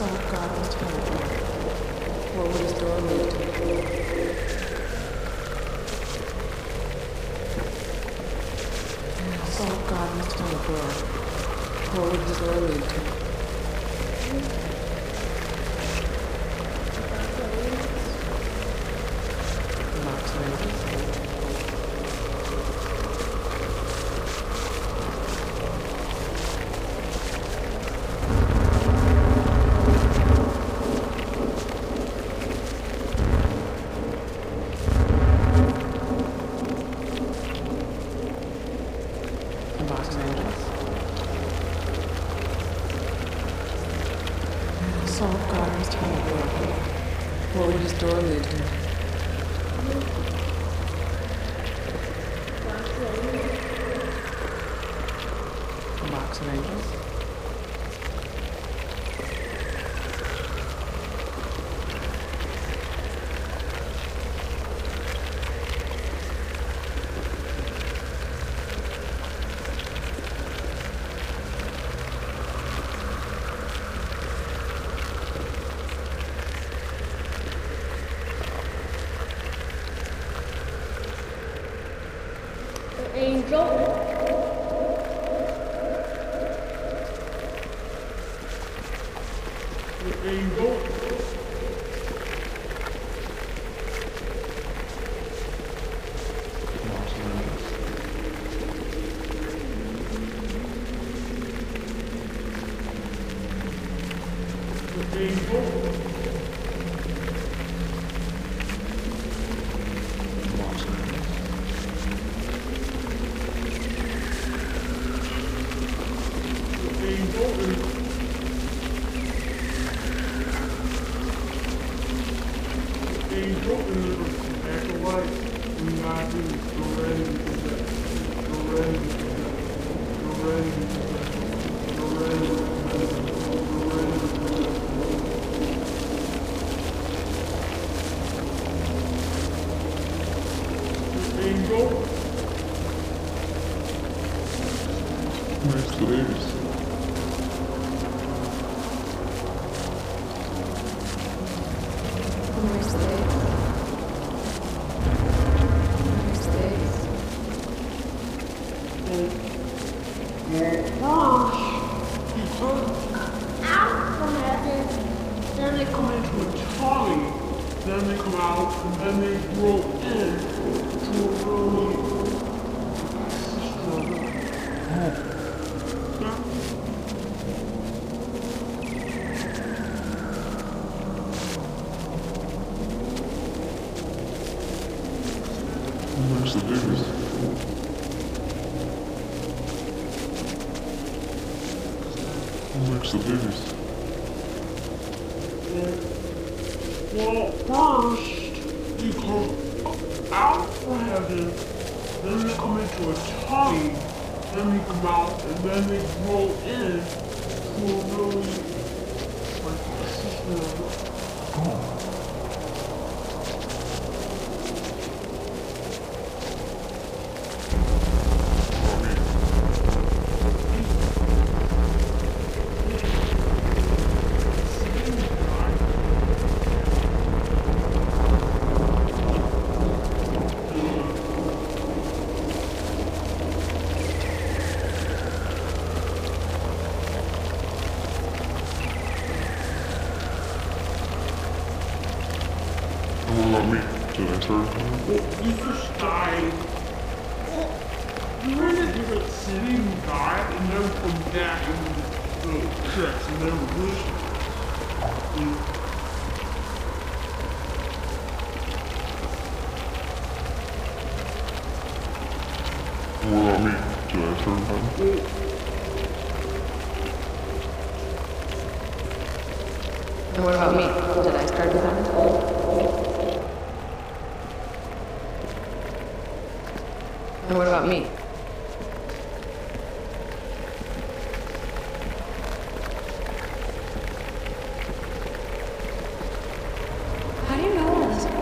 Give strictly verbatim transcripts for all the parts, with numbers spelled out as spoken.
saw God was teleport. What would his door lead to? I saw God was teleport. What would his door lead to? Box of Angels. Box of Angels. Saw God was teleport. What would his door lead to? Box of Angels. Angel. Angel. Nice to ladies. Nice days. Nice days. First, you come out from heaven, then they come into a tummy, then they come out, and then they grow in to a really system. Nice to ladies. Nice to ladies. Well, first, you come out from heaven, then they come into a tummy, then they come out, and then they grow in to a really, like, a system. What about me? Did I start? Well, you just died. You're in a different city, you died, and then come back and the checks, and then release you. What about me? Did I start? And what about me? Did I start with that? And what about me? How do you know all this?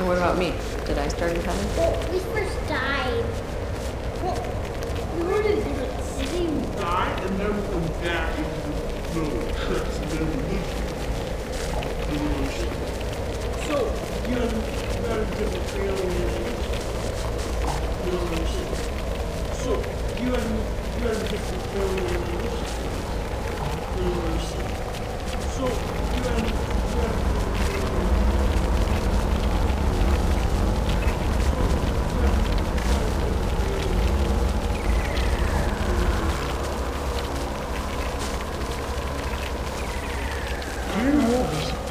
And what about me? Did I start encountering? Well, we first died. Well, we were in a different city. died and then we went back into the little trips and then we leave. So, you had, you had a different family. So, you had, you had a different family. So, you had, you had I don't know.